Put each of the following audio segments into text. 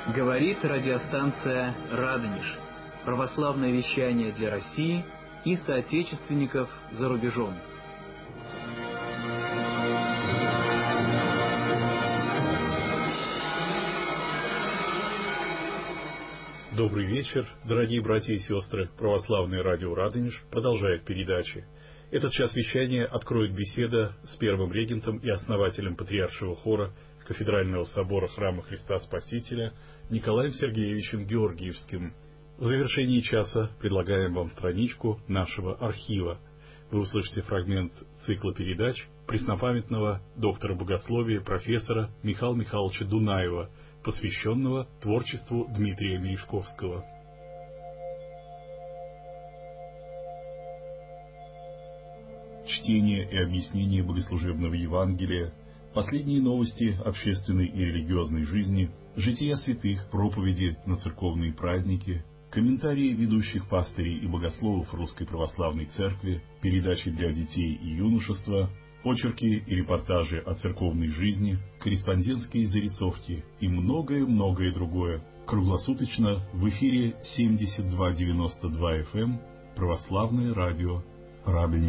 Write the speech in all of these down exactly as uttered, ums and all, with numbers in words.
Говорит радиостанция «Радонеж». Православное вещание для России и соотечественников за рубежом. Добрый вечер, дорогие братья и сестры. Православное радио «Радонеж» продолжает передачи. Этот час вещания откроет беседа с первым регентом и основателем Патриаршего хора Кафедрального собора Храма Христа Спасителя Николаем Сергеевичем Георгиевским. В завершении часа предлагаем вам страничку нашего архива. Вы услышите фрагмент цикла передач преснопамятного доктора богословия профессора Михаила Михайловича Дунаева, посвященного творчеству Дмитрия Мережковского. Чтение и объяснение богослужебного Евангелия, последние новости общественной и религиозной жизни, жития святых, проповеди на церковные праздники, комментарии ведущих пастырей и богословов Русской Православной Церкви, передачи для детей и юношества, очерки и репортажи о церковной жизни, корреспондентские зарисовки и многое-многое другое. Круглосуточно в эфире семьдесят два девяносто два эф эм Православное радио «Радонеж».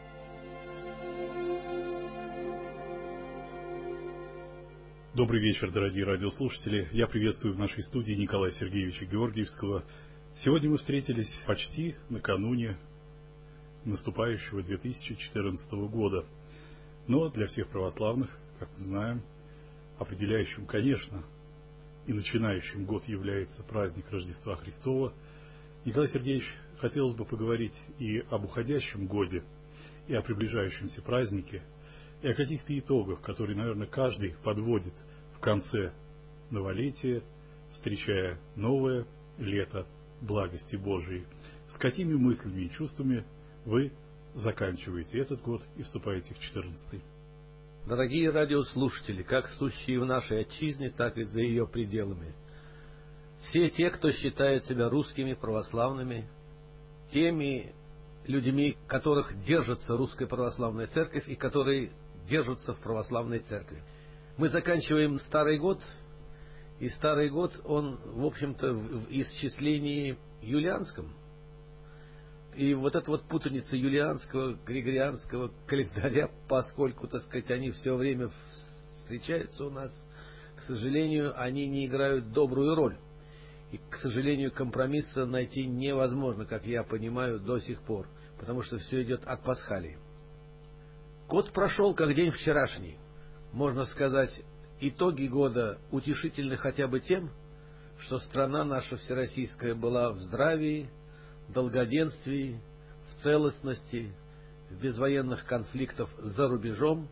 Добрый вечер, дорогие радиослушатели. Я приветствую в нашей студии Николая Сергеевича Георгиевского. Сегодня мы встретились почти накануне наступающего две тысячи четырнадцатого года. Но для всех православных, как мы знаем, определяющим, конечно, и начинающим год является праздник Рождества Христова. Николай Сергеевич, хотелось бы поговорить и об уходящем годе, и о приближающемся празднике, и о каких-то итогах, которые, наверное, каждый подводит в конце новолетия, встречая новое лето благости Божией. С какими мыслями и чувствами вы заканчиваете этот год и вступаете в четырнадцатый? Дорогие радиослушатели, как сущие в нашей отчизне, так и за ее пределами, все те, кто считает себя русскими, православными, теми людьми, которых держится Русская Православная Церковь и которые держатся в Православной Церкви. Мы заканчиваем Старый год, и Старый год, он, в общем-то, в исчислении юлианском. И вот эта вот путаница юлианского, григорианского календаря, поскольку, так сказать, они все время встречаются у нас, к сожалению, они не играют добрую роль. И, к сожалению, компромисса найти невозможно, как я понимаю, до сих пор, потому что все идет от пасхалии. Год прошел, как день вчерашний. Можно сказать, итоги года утешительны хотя бы тем, что страна наша всероссийская была в здравии, в долгоденствии, в целостности, без военных конфликтов за рубежом,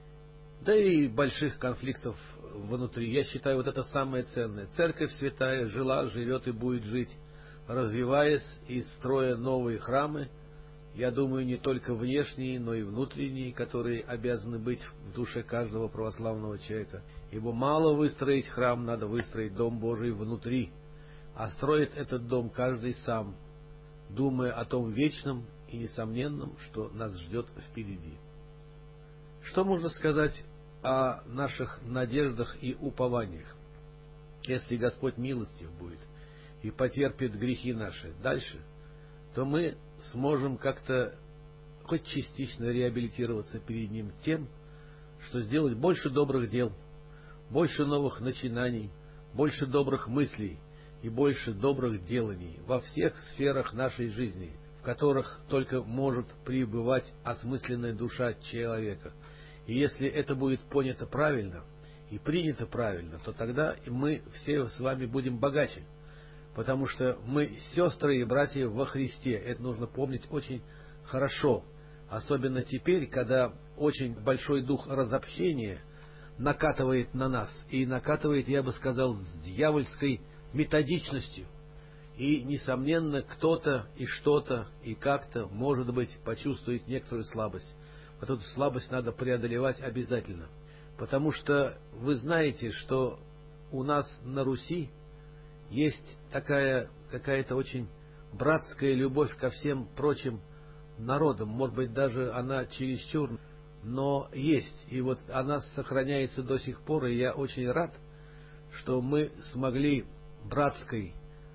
да и больших конфликтов внутри. Я считаю, вот это самое ценное. Церковь святая жила, живет и будет жить, развиваясь и строя новые храмы. Я думаю, не только внешние, но и внутренние, которые обязаны быть в душе каждого православного человека. Ибо мало выстроить храм, надо выстроить Дом Божий внутри. А строит этот дом каждый сам, думая о том вечном и несомненном, что нас ждет впереди. Что можно сказать о наших надеждах и упованиях? Если Господь милостив будет и потерпит грехи наши дальше, то мы сможем как-то хоть частично реабилитироваться перед Ним тем, что сделать больше добрых дел, больше новых начинаний, больше добрых мыслей и больше добрых деланий во всех сферах нашей жизни, в которых только может пребывать осмысленная душа человека. И если это будет понято правильно и принято правильно, то тогда мы все с вами будем богаче. Потому что мы сестры и братья во Христе. Это нужно помнить очень хорошо. Особенно теперь, когда очень большой дух разобщения накатывает на нас. И накатывает, я бы сказал, с дьявольской методичностью. И, несомненно, кто-то и что-то и как-то, может быть, почувствует некоторую слабость. Вот эту слабость надо преодолевать обязательно. Потому что вы знаете, что у нас на Руси есть такая какая-то очень братская любовь ко всем прочим народам. Может быть, даже она чересчур, но есть. И вот она сохраняется до сих пор, и я очень рад, что мы смогли братской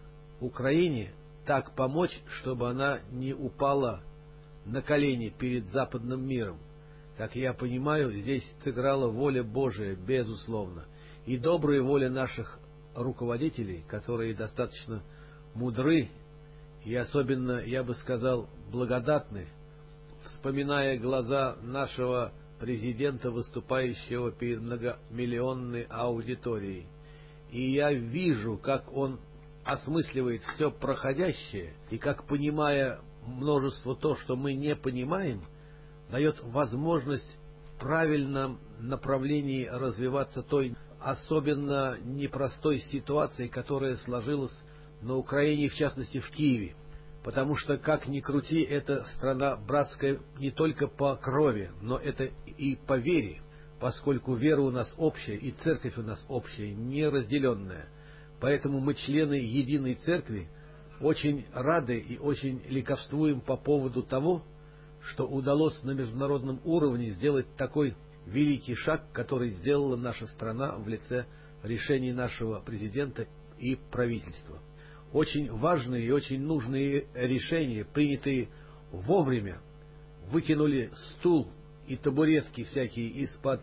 Украине так помочь, чтобы она не упала на колени перед западным миром. Как я понимаю, здесь сыграла воля Божия, безусловно, и добрая воля наших руководителей, которые достаточно мудры и особенно, я бы сказал, благодатны, вспоминая глаза нашего президента, выступающего перед многомиллионной аудиторией. И я вижу, как он осмысливает все проходящее, и как, понимая множество то, что мы не понимаем, дает возможность в правильном направлении развиваться той особенно непростой ситуации, которая сложилась на Украине, в частности в Киеве. Потому что, как ни крути, это страна братская не только по крови, но это и по вере, поскольку вера у нас общая, и церковь у нас общая, неразделенная. Поэтому мы, члены единой церкви, очень рады и очень ликовствуем по поводу того, что удалось на международном уровне сделать такой великий шаг, который сделала наша страна в лице решений нашего президента и правительства. Очень важные и очень нужные решения, принятые вовремя, выкинули стул и табуретки всякие из-под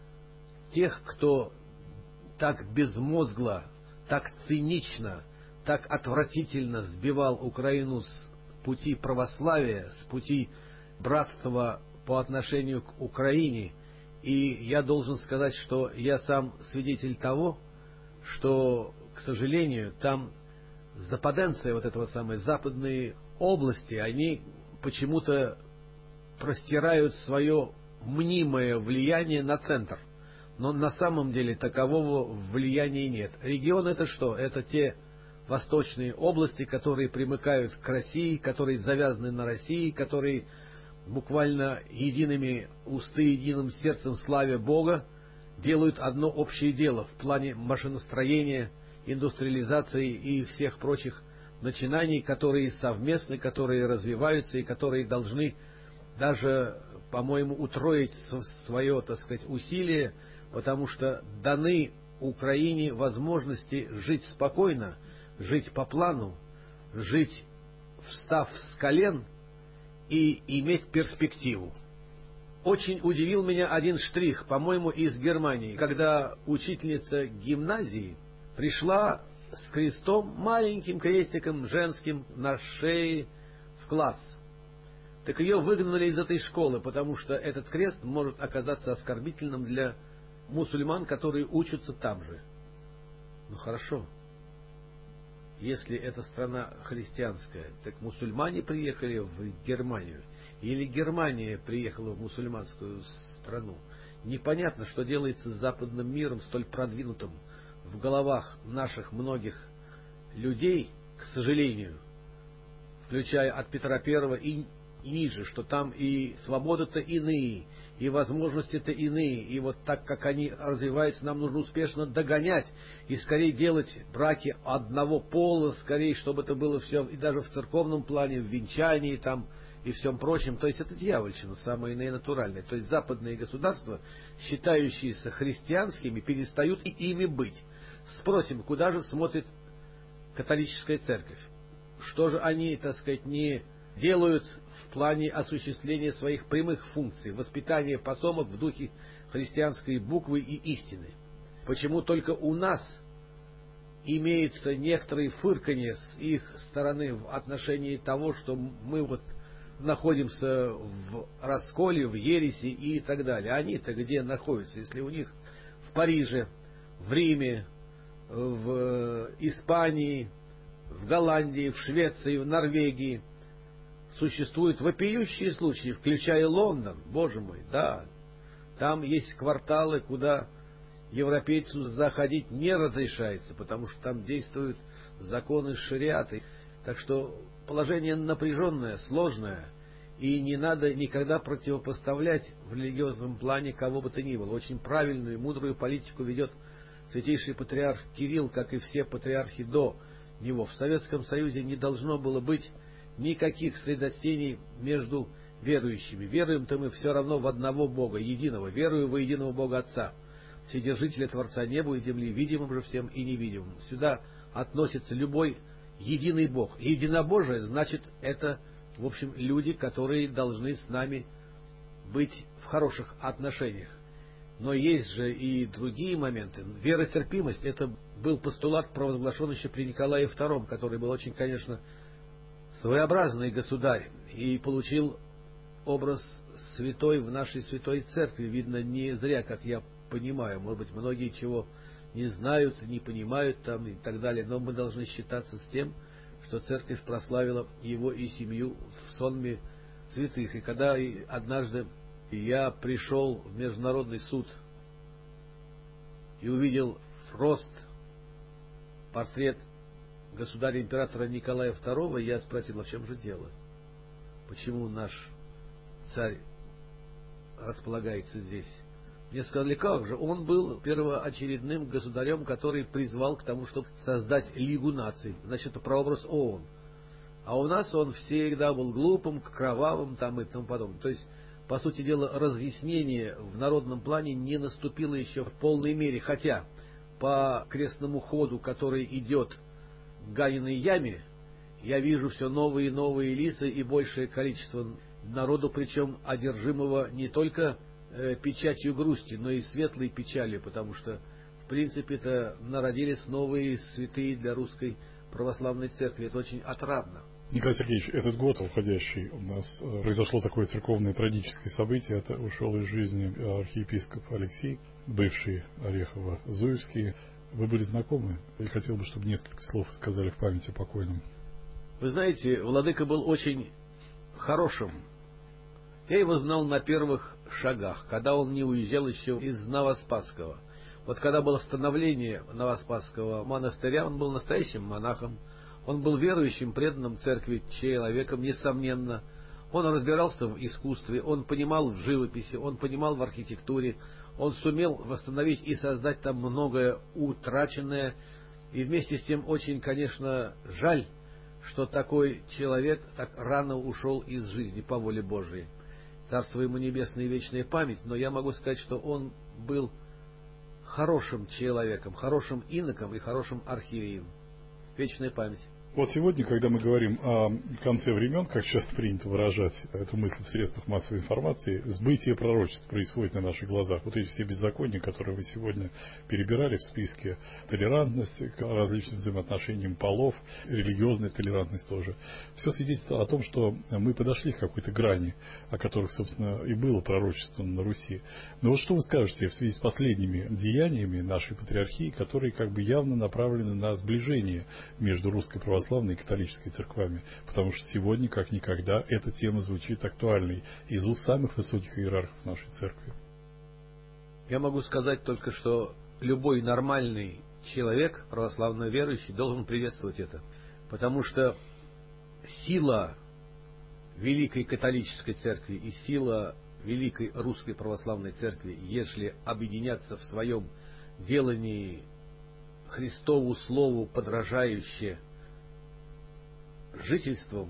тех, кто так безмозгло, так цинично, так отвратительно сбивал Украину с пути православия, с пути братства по отношению к Украине. И я должен сказать, что я сам свидетель того, что, к сожалению, там западенция, вот это вот самые западные области, они почему-то простирают свое мнимое влияние на центр. Но на самом деле такового влияния нет. Регион — это что? Это те восточные области, которые примыкают к России, которые завязаны на России, которые буквально едиными усты, единым сердцем, славя Бога, делают одно общее дело в плане машиностроения, индустриализации и всех прочих начинаний, которые совместны, которые развиваются и которые должны даже, по-моему, утроить свое, так сказать, усилие, потому что даны Украине возможности жить спокойно, жить по плану, жить, встав с колен, и иметь перспективу. Очень удивил меня один штрих, по-моему, из Германии, когда учительница гимназии пришла с крестом, маленьким крестиком женским на шее в класс. Так ее выгнали из этой школы, потому что этот крест может оказаться оскорбительным для мусульман, которые учатся там же. Ну хорошо. Если это страна христианская, так мусульмане приехали в Германию, или Германия приехала в мусульманскую страну. Непонятно, что делается с западным миром, столь продвинутым в головах наших многих людей, к сожалению, включая от Петра Первого и ниже, что там и свободы-то иные, и возможности-то иные, и вот так как они развиваются, нам нужно успешно догонять и скорее делать браки одного пола, скорее, чтобы это было все, и даже в церковном плане, в венчании там и всем прочем. То есть это дьявольщина, самая наинатуральная. То есть западные государства, считающиеся христианскими, перестают и ими быть. Спросим, куда же смотрит католическая церковь? Что же они, так сказать, не делают в плане осуществления своих прямых функций, воспитания потомок в духе христианской буквы и истины? Почему только у нас имеются некоторые фырканья с их стороны в отношении того, что мы вот находимся в расколе, в ереси и так далее? Они-то где находятся, если у них в Париже, в Риме, в Испании, в Голландии, в Швеции, в Норвегии существуют вопиющие случаи, включая Лондон, боже мой, да. Там есть кварталы, куда европейцу заходить не разрешается, потому что там действуют законы шариата. Так что положение напряженное, сложное, и не надо никогда противопоставлять в религиозном плане кого бы то ни было. Очень правильную и мудрую политику ведет святейший патриарх Кирилл, как и все патриархи до него. В Советском Союзе не должно было быть никаких средостений между верующими. Веруем-то мы все равно в одного Бога, единого. Верую во единого Бога Отца. Вседержителя Творца неба и земли, видимым же всем и невидимым. Сюда относится любой единый Бог. Единобожие, значит, это, в общем, люди, которые должны с нами быть в хороших отношениях. Но есть же и другие моменты. Веротерпимость — это был постулат, провозглашен еще при Николае втором, который был очень, конечно, своеобразный государь и получил образ святой в нашей святой церкви. Видно, не зря, как я понимаю. Может быть, многие чего не знают, не понимают там и так далее. Но мы должны считаться с тем, что церковь прославила его и семью в сонме святых. И когда однажды я пришел в Международный суд и увидел рост, портрет государя-императора Николая второго, я спросил, а в чем же дело? Почему наш царь располагается здесь? Мне сказали, как же, он был первоочередным государем, который призвал к тому, чтобы создать Лигу наций. Значит, это прообраз ООН. А у нас он всегда был глупым, кровавым там и тому подобное. То есть, по сути дела, разъяснение в народном плане не наступило еще в полной мере. Хотя по крестному ходу, который идет к Ганиной яме, я вижу все новые и новые лица и большее количество народу, причем одержимого не только э, печатью грусти, но и светлой печалью, потому что, в принципе-то, народились новые святые для русской православной церкви. Это очень отрадно. Николай Сергеевич, этот год уходящий у нас произошло такое церковное трагическое событие. Это ушел из жизни архиепископ Алексей, бывший Орехово-Зуевский. Вы были знакомы? Я хотел бы, чтобы несколько слов сказали в память о покойном. Вы знаете, владыка был очень хорошим. Я его знал на первых шагах, когда он не уезжал еще из Новоспасского. Вот когда было становление Новоспасского монастыря, он был настоящим монахом. Он был верующим, преданным церкви человеком, несомненно. Он разбирался в искусстве, он понимал в живописи, он понимал в архитектуре. Он сумел восстановить и создать там многое утраченное. И вместе с тем очень, конечно, жаль, что такой человек так рано ушел из жизни по воле Божией. Царство ему небесное и вечная память. Но я могу сказать, что он был хорошим человеком, хорошим иноком и хорошим архиереем. Вечная память. Вот сегодня, когда мы говорим о конце времен, как часто принято выражать эту мысль в средствах массовой информации, сбытие пророчеств происходит на наших глазах. Вот эти все беззакония, которые вы сегодня перебирали в списке, толерантность к различным взаимоотношениям полов, религиозная толерантность тоже, все свидетельствует о том, что мы подошли к какой-то грани, о которых, собственно, и было пророчество на Руси. Но вот что вы скажете в связи с последними деяниями нашей патриархии, которые как бы явно направлены на сближение между русской православной и католической церквами, потому что сегодня, как никогда, эта тема звучит актуальной из уст самых высоких иерархов нашей церкви. Я могу сказать только, что любой нормальный человек, православно верующий, должен приветствовать это, потому что сила Великой Католической Церкви и сила Великой Русской Православной Церкви, если объединятся в своем делании Христову Слову подражающее жительством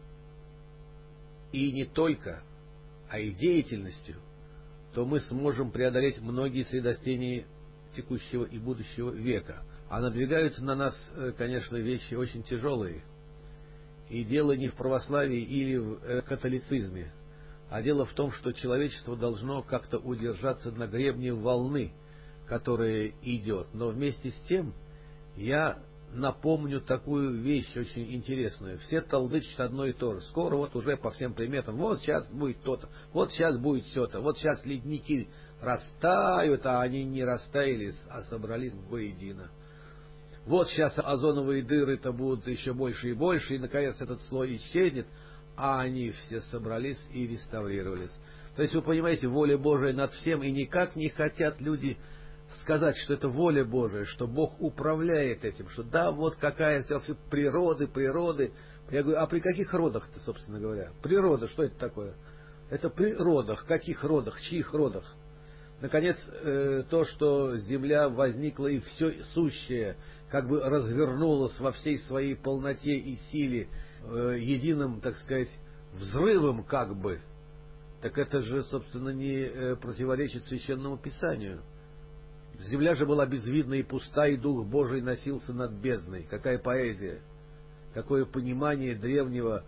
и не только, а и деятельностью, то мы сможем преодолеть многие средостения текущего и будущего века. А надвигаются на нас, конечно, вещи очень тяжелые. И дело не в православии или в католицизме, а дело в том, что человечество должно как-то удержаться на гребне волны, которая идет. Но вместе с тем я напомню такую вещь очень интересную. Все толдычат одно и то же. Скоро вот уже по всем приметам, вот сейчас будет то-то, вот сейчас будет все-то, вот сейчас ледники растают, а они не растаяли, а собрались воедино. Вот сейчас озоновые дыры-то будут еще больше и больше, и наконец этот слой исчезнет, а они все собрались и реставрировались. То есть вы понимаете, воля Божия над всем, и никак не хотят люди сказать, что это воля Божия, что Бог управляет этим, что да, вот какая вся, все природы, природы. Я говорю, а при каких родах-то, собственно говоря? Природа, что это такое? Это при родах, каких родах, чьих родах? Наконец, э, то, что земля возникла и все сущее, как бы развернулось во всей своей полноте и силе, э, единым, так сказать, взрывом как бы, так это же, собственно, не э, противоречит Священному Писанию. Земля же была безвидна и пуста, и Дух Божий носился над бездной. Какая поэзия, какое понимание древнего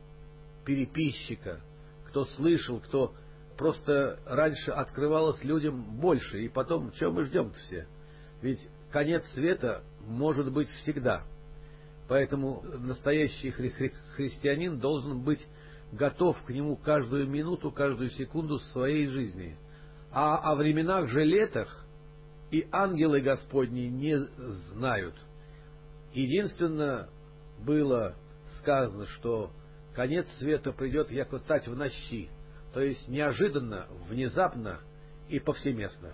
переписчика. Кто слышал, кто просто раньше открывалось людям больше, и потом, чего мы ждем-то все? Ведь конец света может быть всегда. Поэтому настоящий хри- хри- христианин должен быть готов к нему каждую минуту, каждую секунду своей жизни. А о временах же летах и ангелы Господни не знают. Единственно было сказано, что конец света придет, яко тать в нощи, то есть неожиданно, внезапно и повсеместно.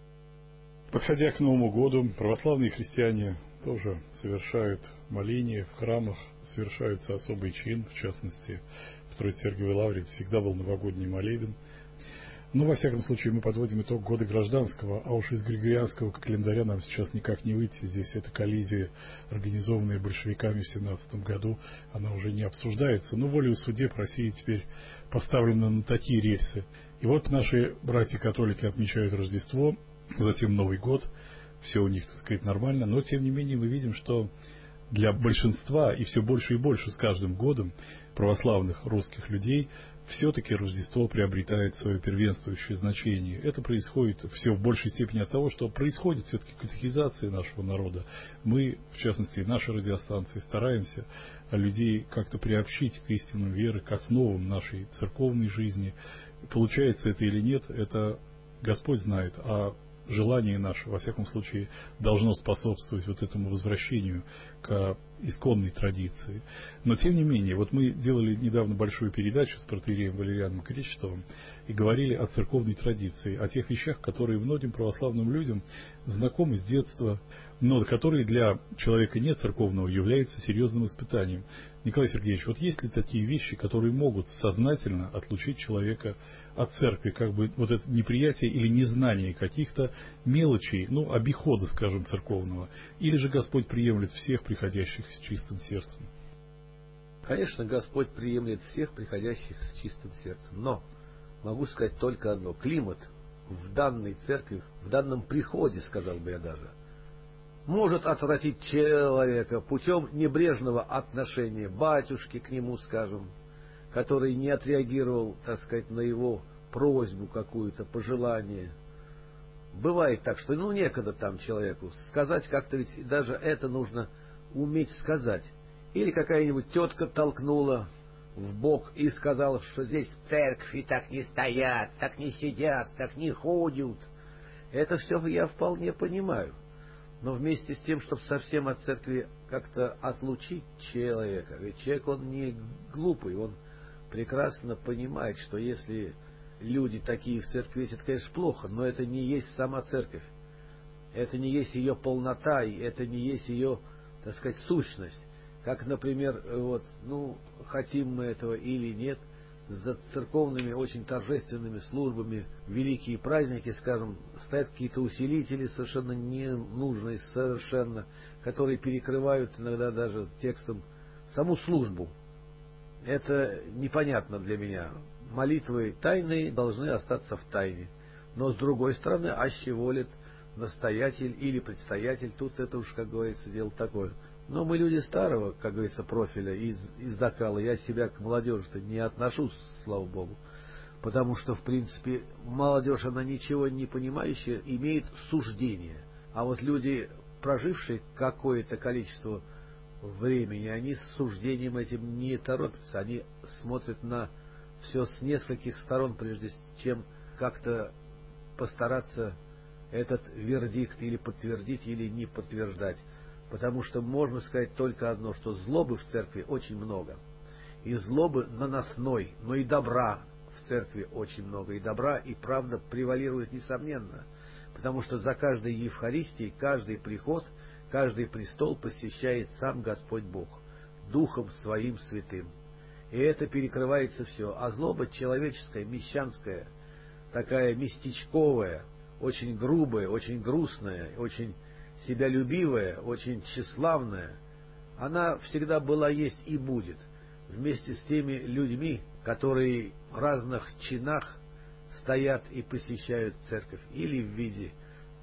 Подходя к Новому году, православные христиане тоже совершают моления в храмах, совершаются особый чин, в частности, в Троице-Сергиевой Лавре всегда был новогодний молебен. Но, во всяком случае, мы подводим итог года гражданского, а уж из григорианского календаря нам сейчас никак не выйти. Здесь эта коллизия, организованная большевиками в семнадцатом году, она уже не обсуждается. Но волею судеб Россия теперь поставлена на такие рельсы. И вот наши братья-католики отмечают Рождество, затем Новый год. Все у них, так сказать, нормально. Но, тем не менее, мы видим, что для большинства, и все больше и больше с каждым годом, православных русских людей, все-таки Рождество приобретает свое первенствующее значение. Это происходит все в большей степени от того, что происходит все-таки катехизация нашего народа. Мы, в частности, нашей радиостанции, стараемся людей как-то приобщить к истинам веры, к основам нашей церковной жизни. Получается это или нет, это Господь знает, а желание наше, во всяком случае, должно способствовать вот этому возвращению к исконной традиции. Но, тем не менее, вот мы делали недавно большую передачу с протоиереем Валерианом Кречетовым и говорили о церковной традиции, о тех вещах, которые многим православным людям знакомы с детства, но которые для человека не церковного являются серьезным испытанием. Николай Сергеевич, вот есть ли такие вещи, которые могут сознательно отлучить человека от церкви, как бы вот это неприятие или незнание каких-то мелочей, ну, обихода, скажем, церковного, или же Господь приемлет всех приходящих с чистым сердцем? Конечно, Господь приемлет всех приходящих с чистым сердцем, но могу сказать только одно: климат в данной церкви, в данном приходе, сказал бы я даже, может отвратить человека путем небрежного отношения батюшки к нему, скажем, который не отреагировал, так сказать, на его просьбу какую-то, пожелание. Бывает так, что ну некогда там человеку сказать как-то, ведь даже это нужно уметь сказать. Или какая-нибудь тетка толкнула в бок и сказала, что здесь в церкви так не стоят, так не сидят, так не ходят. Это все я вполне понимаю. Но вместе с тем, чтобы совсем от церкви как-то отлучить человека, ведь человек, он не глупый, он прекрасно понимает, что если люди такие в церкви, это, конечно, плохо, но это не есть сама церковь. Это не есть ее полнота, и это не есть ее, так сказать, сущность. Как, например, вот, ну, хотим мы этого или нет, за церковными очень торжественными службами, великие праздники, скажем, стоят какие-то усилители совершенно ненужные, совершенно, которые перекрывают иногда даже текстом саму службу. Это непонятно для меня. Молитвы тайные должны остаться в тайне. Но с другой стороны, аще волит настоятель или предстоятель, тут это уж, как говорится, дело такое. Но мы люди старого, как говорится, профиля, из, из закала. Я себя к молодежи-то не отношусь, слава Богу. Потому что, в принципе, молодежь, она ничего не понимающая, имеет суждение. А вот люди, прожившие какое-то количество времени, они с суждением этим не торопятся. Они смотрят на все с нескольких сторон, прежде чем как-то постараться этот вердикт или подтвердить, или не подтверждать. Потому что можно сказать только одно, что злобы в церкви очень много. И злобы наносной, но и добра в церкви очень много. И добра, и правда превалирует несомненно. Потому что за каждой Евхаристией, каждый приход, каждый престол посещает сам Господь Бог, Духом Своим Святым. И это перекрывается все. А злоба человеческая, мещанская, такая местечковая, очень грубая, очень грустная, очень себялюбивая, очень тщеславная, она всегда была, есть и будет. Вместе с теми людьми, которые в разных чинах стоят и посещают церковь, или в виде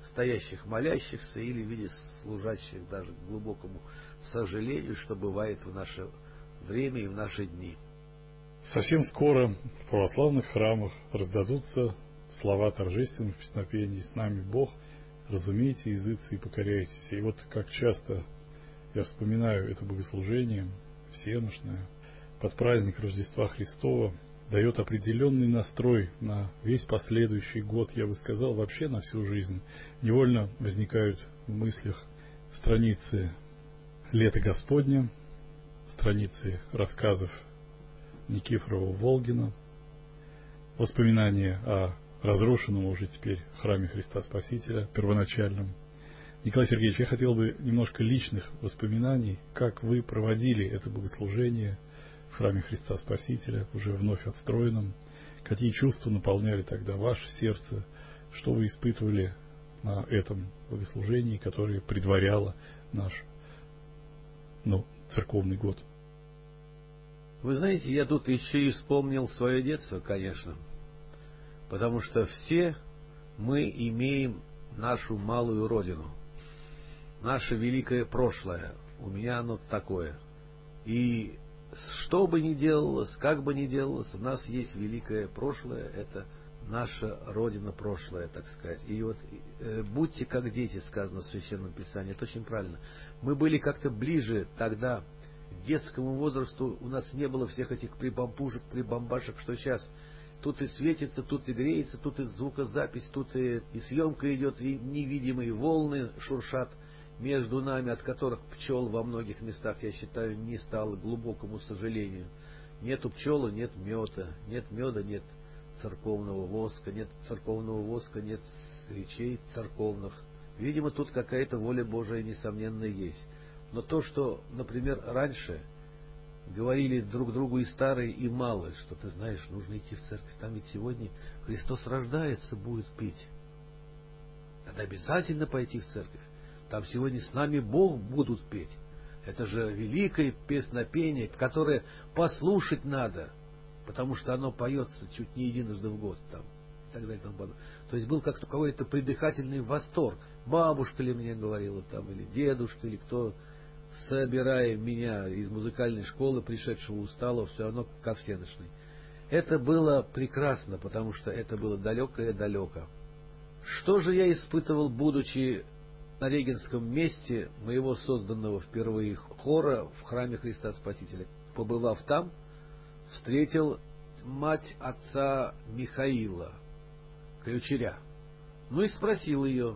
стоящих молящихся или в виде служащих даже к глубокому сожалению, что бывает в наше время и в наши дни. Совсем скоро в православных храмах раздадутся слова торжественных песнопений: «С нами Бог, разумейте языцы и покоряйтесь». И вот как часто я вспоминаю это богослужение всеношное под праздник Рождества Христова, дает определенный настрой на весь последующий год, я бы сказал, вообще на всю жизнь. Невольно возникают в мыслях страницы «Лета Господня», страницы рассказов Никифорова-Волгина, воспоминания о разрушенном уже теперь храме Христа Спасителя, первоначальном. Николай Сергеевич, я хотел бы немножко личных воспоминаний, как вы проводили это богослужение в храме Христа Спасителя, уже вновь отстроенном, какие чувства наполняли тогда ваше сердце, что вы испытывали на этом богослужении, которое предваряло наш ну, церковный год. Вы знаете, я тут еще и вспомнил свое детство, конечно, потому что все мы имеем нашу малую родину, наше великое прошлое. У меня оно такое. И что бы ни делалось, как бы ни делалось, у нас есть великое прошлое, это наша родина прошлое, так сказать. И вот э, будьте как дети, сказано в Священном Писании, это очень правильно. Мы были как-то ближе тогда к детскому возрасту, у нас не было всех этих прибамбушек, прибамбашек, что сейчас. Тут и светится, тут и греется, тут и звукозапись, тут и, и съемка идет, и невидимые волны шуршат между нами, от которых пчел во многих местах, я считаю, не стало, к глубокому сожалению. Нету пчелы, нет меда, нет меда, нет церковного воска, нет церковного воска, нет свечей церковных. Видимо, тут какая-то воля Божия, несомненно, есть. Но то, что, например, раньше говорили друг другу и старые, и малые, что ты знаешь, нужно идти в церковь, там ведь сегодня Христос рождается, будет петь. Надо обязательно пойти в церковь. Там сегодня с нами Бог будут петь. Это же великое песнопение, которое послушать надо, потому что оно поется чуть не единожды в год. Там, и так далее, и тому подобное. То есть был как-то какой-то придыхательный восторг. Бабушка ли мне говорила, там, или дедушка, или кто, собирая меня из музыкальной школы, пришедшего усталого, все равно ко всеночной. Это было прекрасно, потому что это было далекое-далеко. Что же я испытывал, будучи на Регенском месте моего созданного впервые хора в храме Христа Спасителя? Побывав там, встретил мать отца Михаила, ключеря. Ну и спросил ее.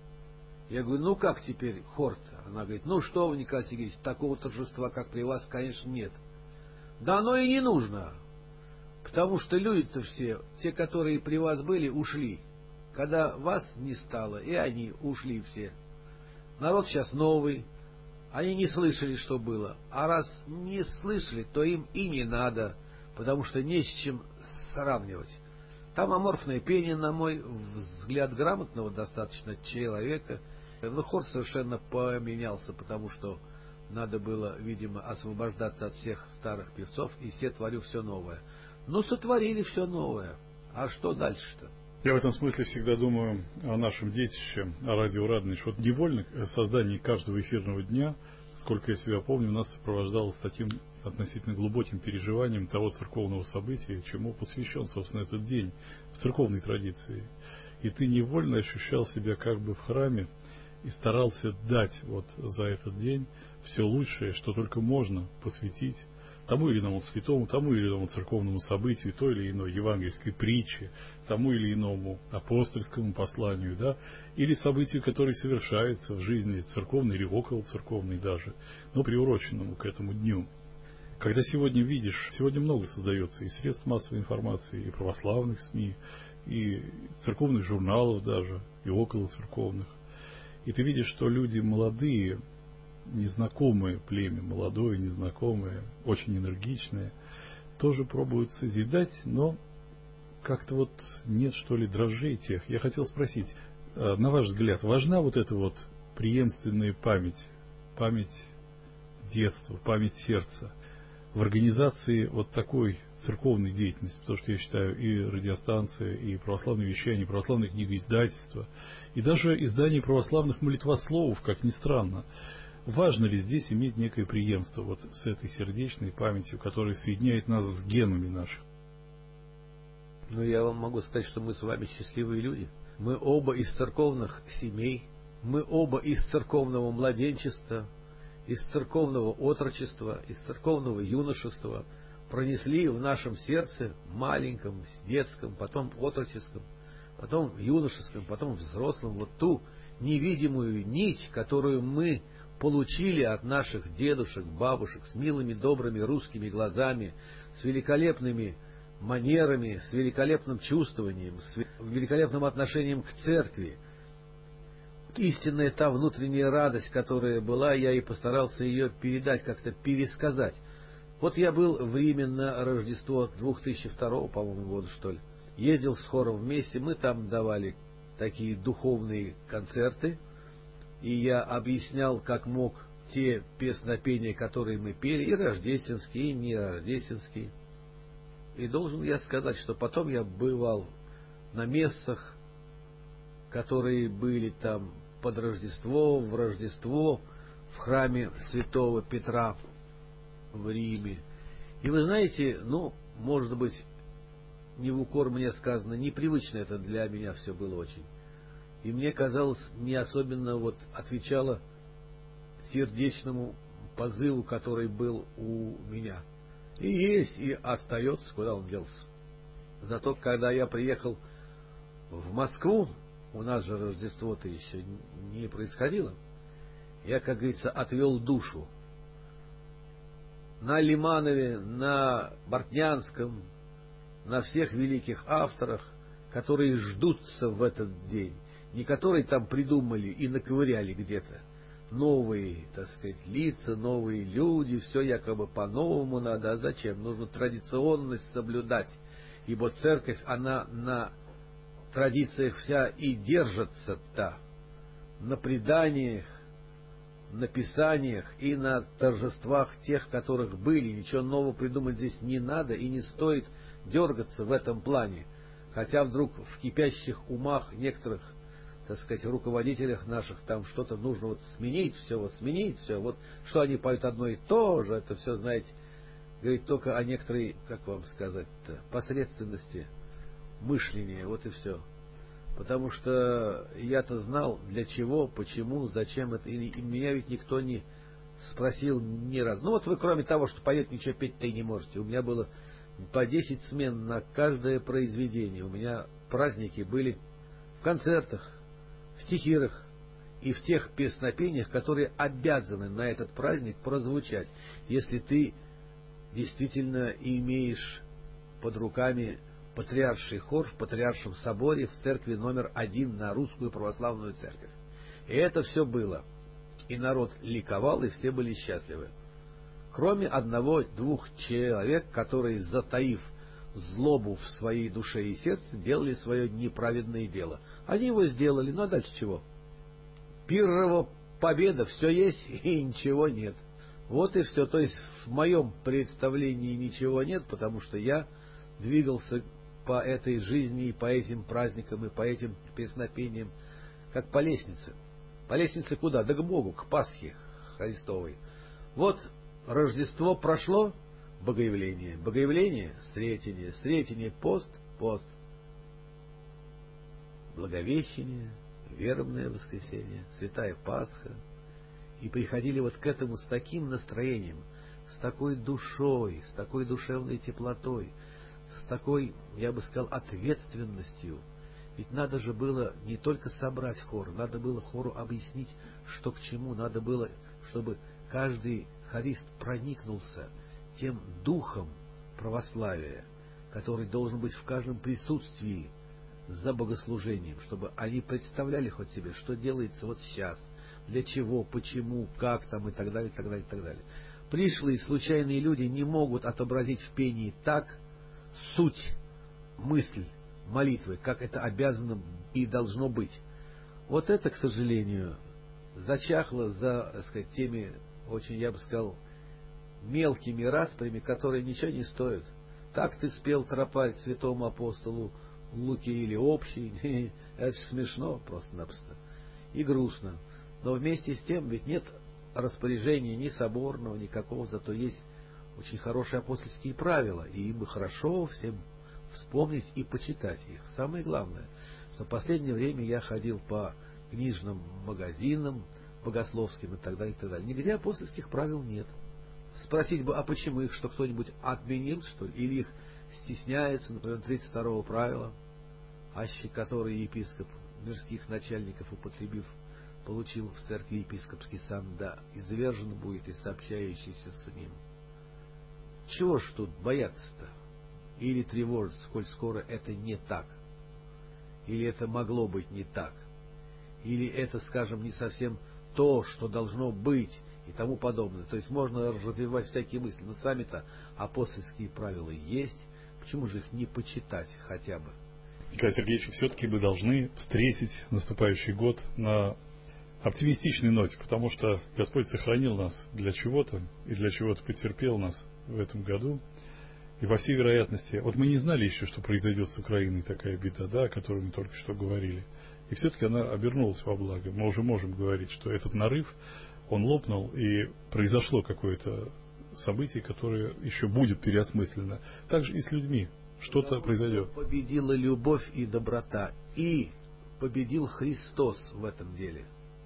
Я говорю, ну как теперь хор-то? Она говорит, ну что вы, Николай Сергеевич, такого торжества, как при вас, конечно, нет. Да оно и не нужно, потому что люди-то все, те, которые при вас были, ушли. Когда вас не стало, и они ушли все. Народ сейчас новый, они не слышали, что было. А раз не слышали, то им и не надо, потому что не с чем сравнивать. Там аморфное пение, на мой взгляд, грамотного достаточно человека. Но хор совершенно поменялся, потому что надо было, видимо, освобождаться от всех старых певцов, и все творю все новое. Ну, сотворили все новое. А что дальше-то? Я в этом смысле всегда думаю о нашем детище, о радио Радонеж. Вот невольно создание каждого эфирного дня, сколько я себя помню, нас сопровождалось таким относительно глубоким переживанием того церковного события, чему посвящен, собственно, этот день в церковной традиции. И ты невольно ощущал себя как бы в храме и старался дать вот за этот день все лучшее, что только можно посвятить тому или иному святому, тому или иному церковному событию, той или иной евангельской притче, тому или иному апостольскому посланию, да, или событию, которое совершается в жизни церковной или около церковной даже, но приуроченному к этому дню. Когда сегодня видишь, сегодня много создается и средств массовой информации, и православных СМИ, и церковных журналов даже, и около церковных, и ты видишь, что люди молодые, незнакомое племя, молодое, незнакомое, очень энергичное, тоже пробуют созидать, но как-то вот нет, что ли, дрожжей тех. Я хотел спросить, на ваш взгляд, важна вот эта вот преемственная память, память детства, память сердца? в организации вот такой церковной деятельности, потому что я считаю и радиостанция, и православное вещание, и православное книгоиздательство, и даже издание православных молитвословов, как ни странно, важно ли здесь иметь некое преемство вот с этой сердечной памятью, которая соединяет нас с генами наших? Ну, я вам могу сказать, что мы с вами счастливые люди. Мы оба из церковных семей, мы оба из церковного младенчества, из церковного отрочества, из церковного юношества пронесли в нашем сердце, маленьком, детском, потом отроческом, потом юношеском, потом взрослом, вот ту невидимую нить, которую мы получили от наших дедушек, бабушек, с милыми, добрыми русскими глазами, с великолепными манерами, с великолепным чувствованием, с великолепным отношением к церкви. Истинная та внутренняя радость, которая была, я и постарался ее передать, как-то пересказать. Вот я был в Риме на Рождество две тысячи второго, по-моему, года, что ли. Ездил с хором вместе, мы там давали такие духовные концерты, и я объяснял, как мог, те песнопения, которые мы пели, и рождественские, и не рождественские. И должен я сказать, что потом я бывал на мессах, которые были там под Рождество, в Рождество, в храме святого Петра в Риме. И вы знаете, ну, может быть, не в укор мне сказано, непривычно это для меня все было очень. И мне казалось, не особенно вот отвечало сердечному позыву, который был у меня. И есть, и остается, куда он делся. Зато, когда я приехал в Москву, у нас же Рождество-то еще не происходило, я, как говорится, отвел душу. На Лиманове, на Бортнянском, на всех великих авторах, которые ждутся в этот день, не которые там придумали и наковыряли где-то. Новые, так сказать, лица, новые люди, все якобы по-новому надо. А зачем? Нужно традиционность соблюдать, ибо церковь, она на традициях вся и держится-то, на преданиях, на писаниях и на торжествах тех, которых были. Ничего нового придумать здесь не надо и не стоит дергаться в этом плане. Хотя вдруг в кипящих умах некоторых, так сказать, руководителях наших там что-то нужно вот сменить, все вот сменить, все. Вот что они поют одно и то же, это все, знаете, говорит только о некоторой, как вам сказать-то, посредственности мышления, вот и все. Потому что я-то знал, для чего, почему, зачем это, и, и меня ведь никто не спросил ни разу. Ну вот вы, кроме того, что поет, ничего петь-то и не можете. У меня было по десять смен на каждое произведение. У меня праздники были в концертах, в стихирах и в тех песнопениях, которые обязаны на этот праздник прозвучать, если ты действительно имеешь под руками патриарший хор в Патриаршем соборе в церкви номер один на Русскую Православную Церковь. И это все было. И народ ликовал, и все были счастливы. Кроме одного-двух человек, которые, затаив злобу в своей душе и сердце, делали свое неправедное дело. Они его сделали, но дальше чего? Пиррова победа, все есть и ничего нет. Вот и все. То есть в моем представлении ничего нет, потому что я двигался по этой жизни и по этим праздникам и по этим песнопениям, как по лестнице. По лестнице куда? Да к Богу, к Пасхе Христовой. Вот Рождество прошло, Богоявление, Богоявление, Сретение, Сретение, пост, пост, Благовещение, Вербное воскресенье, Святая Пасха. И приходили вот к этому с таким настроением, с такой душой, с такой душевной теплотой, с такой, я бы сказал, ответственностью. Ведь надо же было не только собрать хор, надо было хору объяснить, что к чему, надо было, чтобы каждый хорист проникнулся тем духом православия, который должен быть в каждом присутствии за богослужением, чтобы они представляли хоть себе, что делается вот сейчас, для чего, почему, как там и так далее, и так далее, и так далее. Пришлые случайные люди не могут отобразить в пении так суть, мысль молитвы, как это обязано и должно быть. Вот это, к сожалению, зачахло за, так сказать, теми очень, я бы сказал, мелкими распрями, которые ничего не стоят. Так ты спел тропарь святому апостолу Луке или общий, это же смешно просто-напросто и грустно. Но вместе с тем ведь нет распоряжения ни соборного, никакого, зато есть очень хорошие апостольские правила, и им бы хорошо всем вспомнить и почитать их. Самое главное, что в последнее время я ходил по книжным магазинам, богословским и так далее, и так далее. Нигде апостольских правил нет. Спросить бы, а почему их, что кто-нибудь отменил, что ли, или их стесняются, например, тридцать второго правила, аще который епископ мирских начальников употребив, получил в церкви епископский сан, да, извержен будет и сообщающийся с ним. Чего ж тут бояться-то? Или тревожиться, сколь скоро это не так? Или это могло быть не так? Или это, скажем, не совсем то, что должно быть, и тому подобное. То есть можно развивать всякие мысли, но сами-то апостольские правила есть, почему же их не почитать хотя бы? Николай Сергеевич, все-таки мы должны встретить наступающий год на оптимистичной ноте, потому что Господь сохранил нас для чего-то и для чего-то потерпел нас в этом году. И во всей вероятности, вот мы не знали еще, что произойдет с Украиной такая беда, да, о которой мы только что говорили. И все-таки она обернулась во благо. Мы уже можем говорить, что этот нарыв, он лопнул, и произошло какое-то событие, которое еще будет переосмыслено. Также и с людьми. Что-то произойдет. Победила любовь и доброта. И победил Христос в этом деле.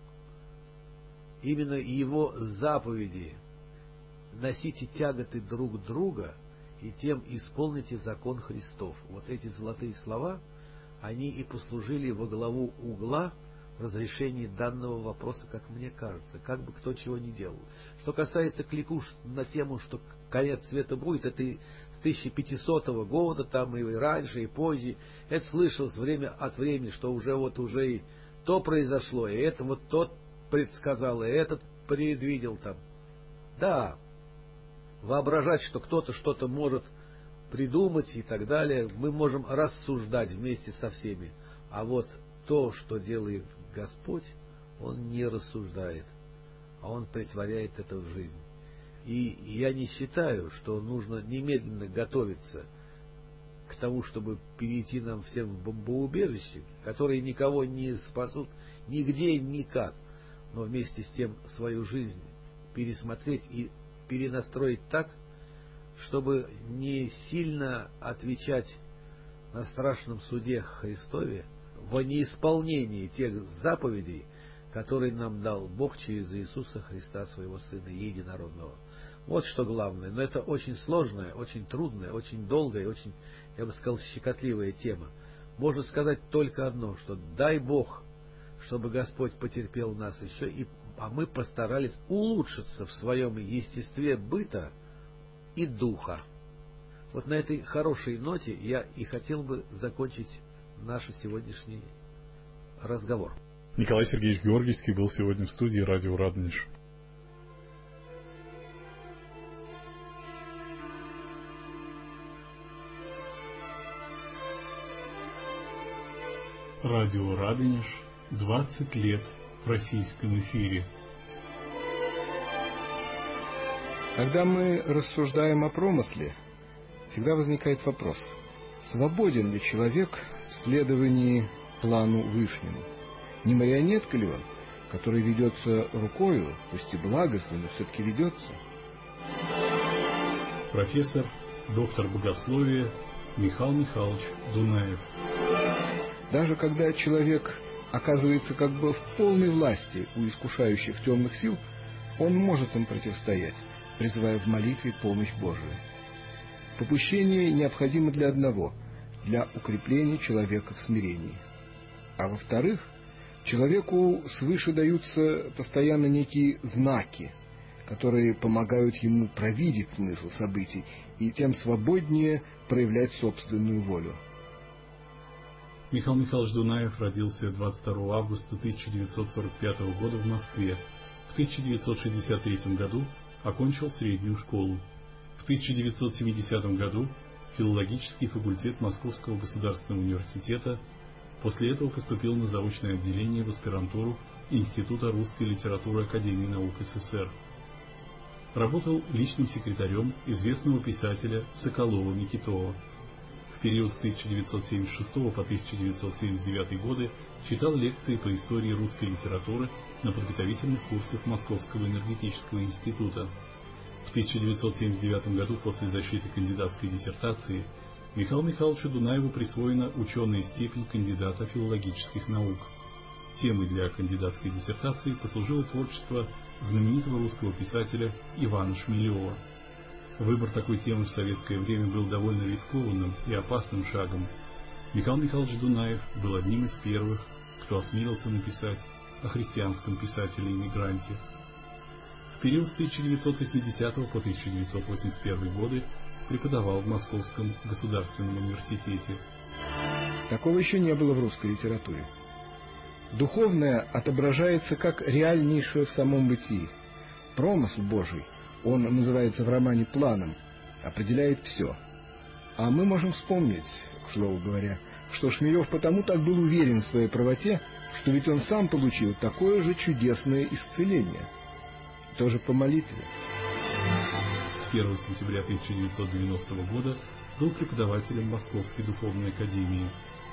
Именно Его заповеди: носите тяготы друг друга, и тем исполните закон Христов. Вот эти золотые слова, они и послужили во главу угла в разрешении данного вопроса, как мне кажется, как бы кто чего ни делал. Что касается кликуш на тему, что конец света будет, это и с тысяча пятисотого года, там и раньше, и позже, это слышалось время от времени, что уже вот уже и то произошло, и это вот тот предсказал, и этот предвидел там. Да, воображать, что кто-то что-то может придумать и так далее, мы можем рассуждать вместе со всеми. А вот то, что делает Господь, Он не рассуждает, а Он претворяет это в жизнь. И я не считаю, что нужно немедленно готовиться к тому, чтобы перейти нам всем в бомбоубежище, которые никого не спасут нигде, никак, но вместе с тем свою жизнь пересмотреть и перенастроить так, чтобы не сильно отвечать на страшном суде Христове во неисполнении тех заповедей, которые нам дал Бог через Иисуса Христа, Своего Сына Единородного. Вот что главное. Но это очень сложная, очень трудная, очень долгая, очень, я бы сказал, щекотливая тема. Можно сказать только одно, что дай Бог, чтобы Господь потерпел нас еще, и, а мы постарались улучшиться в своем естестве быта и духа. Вот на этой хорошей ноте я и хотел бы закончить наш сегодняшний разговор. Николай Сергеевич Георгиевский был сегодня в студии радио Радонеж. Радио Радонеж. двадцать лет в российском эфире. Когда мы рассуждаем о промысле, всегда возникает вопрос: свободен ли человек в следовании плану Вышнему? Не марионетка ли он, который ведется рукою, пусть и благостно, но все-таки ведется? Профессор, доктор богословия Михаил Михайлович Дунаев. Даже когда человек оказывается как бы в полной власти у искушающих темных сил, он может им противостоять, призывая в молитве помощь Божию. Попущение необходимо для одного — для укрепления человека в смирении. А во-вторых, человеку свыше даются постоянно некие знаки, которые помогают ему провидеть смысл событий и тем свободнее проявлять собственную волю. Михаил Михайлович Дунаев родился двадцать второго августа тысяча девятьсот сорок пятого года в Москве. В тысяча девятьсот шестьдесят третьем году окончил среднюю школу. В тысяча девятьсот семидесятом году филологический факультет Московского государственного университета. После этого поступил на заочное отделение в аспирантуру Института русской литературы Академии наук СССР. Работал личным секретарем известного писателя Соколова-Микитова. В период с тысяча девятьсот семьдесят шестого по тысяча девятьсот семьдесят девятый годы читал лекции по истории русской литературы на подготовительных курсах Московского энергетического института. В тысяча девятьсот семьдесят девятом году после защиты кандидатской диссертации Михаилу Михайловичу Дунаеву присвоена ученая степень кандидата филологических наук. Темой для кандидатской диссертации послужило творчество знаменитого русского писателя Ивана Шмелева. Выбор такой темы в советское время был довольно рискованным и опасным шагом. Михаил Михайлович Дунаев был одним из первых, кто осмелился написать о христианском писателе-иммигранте. В период с тысяча девятьсот восьмидесятого по тысяча девятьсот восемьдесят первый годы преподавал в Московском государственном университете. Такого еще не было в русской литературе. Духовное отображается как реальнейшее в самом бытии. Промысл Божий, он называется в романе планом, определяет все. А мы можем вспомнить, к слову говоря, что Шмелев потому так был уверен в своей правоте, что ведь он сам получил такое же чудесное исцеление. Тоже по молитве. С первого сентября тысяча девятьсот девяностого года был преподавателем Московской духовной академии.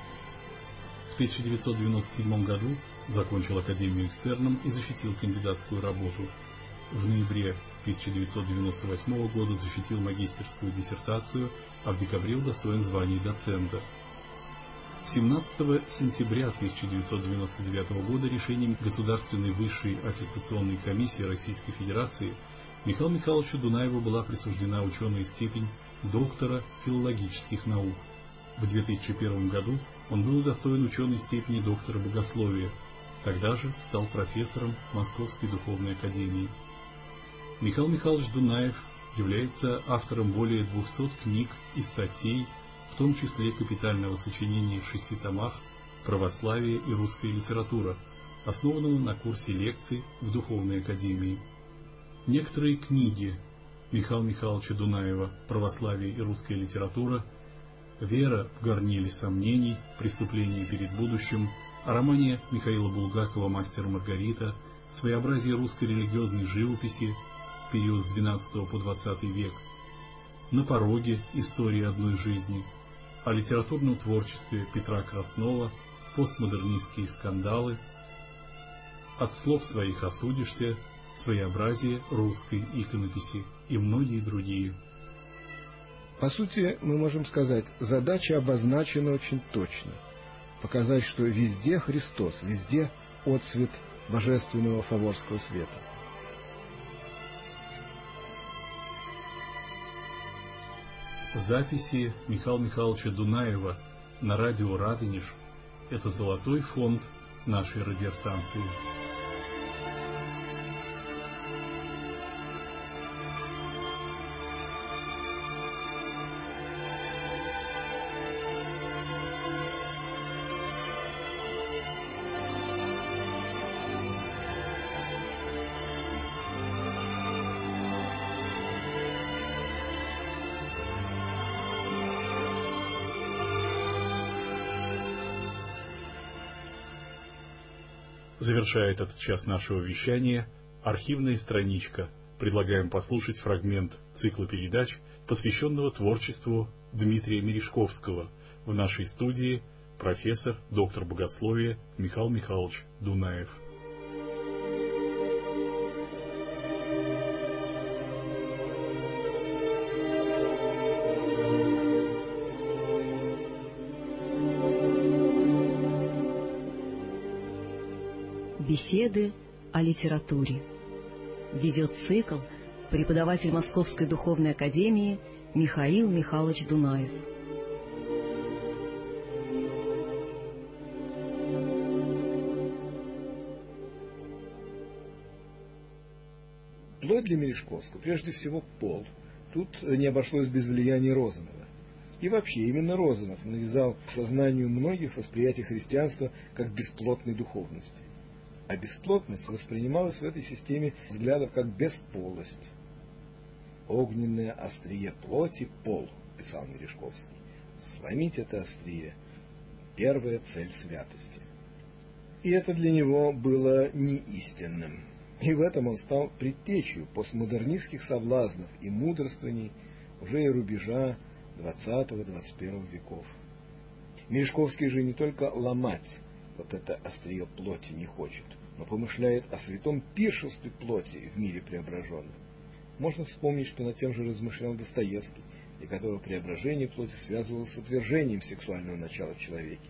В тысяча девятьсот девяносто седьмом году закончил академию экстерном и защитил кандидатскую работу. В ноябре тысяча девятьсот девяносто восьмого года защитил магистерскую диссертацию, а в декабре удостоен звания доцента. семнадцатого сентября тысяча девятьсот девяносто девятого года решением Государственной высшей аттестационной комиссии Российской Федерации Михаилу Михайловичу Дунаеву была присуждена ученая степень доктора филологических наук. В две тысячи первом году он был удостоен ученой степени доктора богословия. Тогда же стал профессором Московской духовной академии. Михаил Михайлович Дунаев является автором более двухсот книг и статей, в том числе капитального сочинения в шести томах «Православие и русская литература», основанного на курсе лекций в Духовной академии. Некоторые книги Михаила Михайловича Дунаева «Православие и русская литература», «Вера в горниле сомнений. Преступление перед будущим», о романе Михаила Булгакова «Мастер и Маргарита», «Своеобразие русской религиозной живописи. Период с двенадцатого по двадцатый век», «На пороге. История одной жизни», о литературном творчестве Петра Краснова, «Постмодернистские скандалы», «От слов своих осудишься», «Своеобразие русской иконописи» и многие другие. По сути, мы можем сказать, задача обозначена очень точно. Показать, что везде Христос, везде отцвет божественного фаворского света. Записи Михаила Михайловича Дунаева на радио «Радонеж» — это золотой фонд нашей радиостанции. Завершает этот час нашего вещания архивная страничка. Предлагаем послушать фрагмент цикла передач, посвященного творчеству Дмитрия Мережковского. В нашей студии профессор, доктор богословия Михаил Михайлович Дунаев. Беседы о литературе. Ведет цикл преподаватель Московской духовной академии Михаил Михайлович Дунаев. Плоть для Мережковского прежде всего пол. Тут не обошлось без влияния Розанова. И вообще, именно Розанов навязал сознанию многих восприятие христианства как бесплотной духовности. А бесплотность воспринималась в этой системе взглядов как бесполость. «Огненное острие плоти — пол», — писал Мережковский. «Сломить это острие — первая цель святости». И это для него было не истинным. И в этом он стал предтечью постмодернистских соблазнов и мудрствований уже и рубежа двадцатого-двадцать первого веков. Мережковский же не только ломать вот это острие плоти не хочет, но помышляет о святом пиршестве плоти в мире преображенном. Можно вспомнить, что над тем же размышлял Достоевский, и которого преображение плоти связывалось с отвержением сексуального начала в человеке.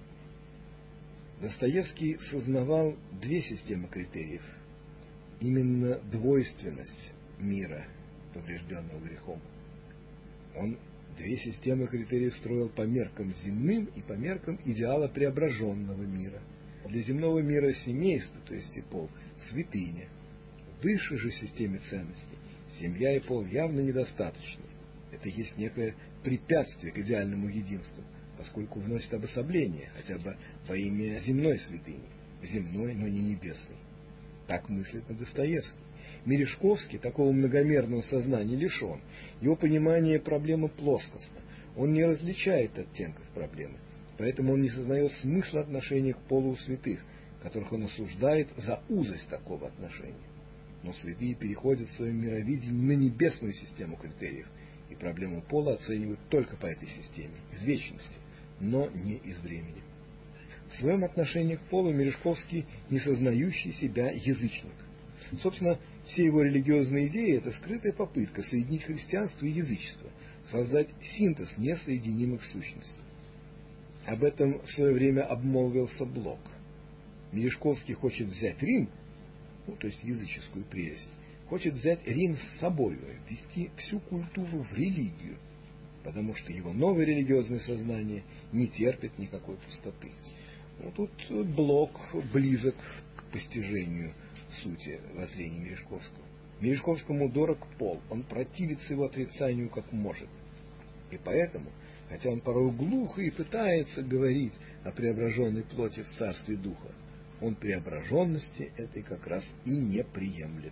Достоевский сознавал две системы критериев. Именно двойственность мира, поврежденного грехом. Он две системы критериев строил по меркам земным и по меркам идеала преображенного мира. Для земного мира семейство, то есть и пол, святыня. В высшей же системе ценностей семья и пол явно недостаточны. Это есть некое препятствие к идеальному единству, поскольку вносит обособление, хотя бы во имя земной святыни, земной, но не небесной. Так мыслит Достоевский. Мережковский такого многомерного сознания лишен. Его понимание проблемы плоскостно. Он не различает оттенков проблемы. Поэтому он не сознает смысла отношения к полу у святых, которых он осуждает за узость такого отношения. Но святые переходят в своем мировидении на небесную систему критериев, и проблему пола оценивают только по этой системе, из вечности, но не из времени. В своем отношении к полу Мережковский не сознающий себя язычник. Собственно, все его религиозные идеи – это скрытая попытка соединить христианство и язычество, создать синтез несоединимых сущностей. Об этом в свое время обмолвился Блок. Мережковский хочет взять Рим, ну, то есть языческую прелесть, хочет взять Рим с собой, ввести всю культуру в религию, потому что его новое религиозное сознание не терпит никакой пустоты. Ну, тут Блок близок к постижению сути воззрения Мережковского. Мережковскому дорог пол, он противится его отрицанию как может. И поэтому, хотя он порой глухо и пытается говорить о преображенной плоти в царстве духа, он преображенности этой как раз и не приемлет.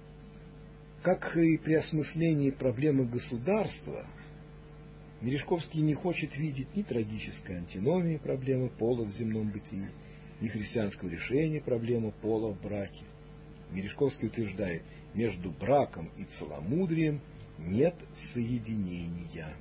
Как и при осмыслении проблемы государства, Мережковский не хочет видеть ни трагической антиномии проблемы пола в земном бытии, ни христианского решения проблемы пола в браке. Мережковский утверждает, между браком и целомудрием нет соединения.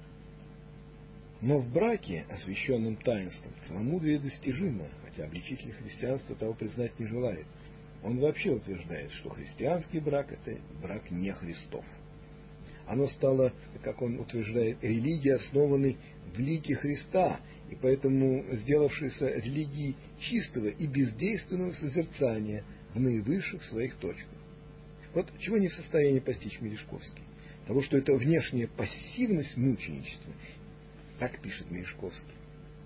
Но в браке, освященном таинством, целомудрие достижимо, хотя обличитель христианства того признать не желает. Он вообще утверждает, что христианский брак – это брак не Христов. Оно стало, как он утверждает, религией, основанной в лике Христа, и поэтому сделавшейся религией чистого и бездейственного созерцания в наивысших своих точках. Вот чего не в состоянии постичь Мережковский. Того, что это внешняя пассивность мученичества. Так пишет Мережковский.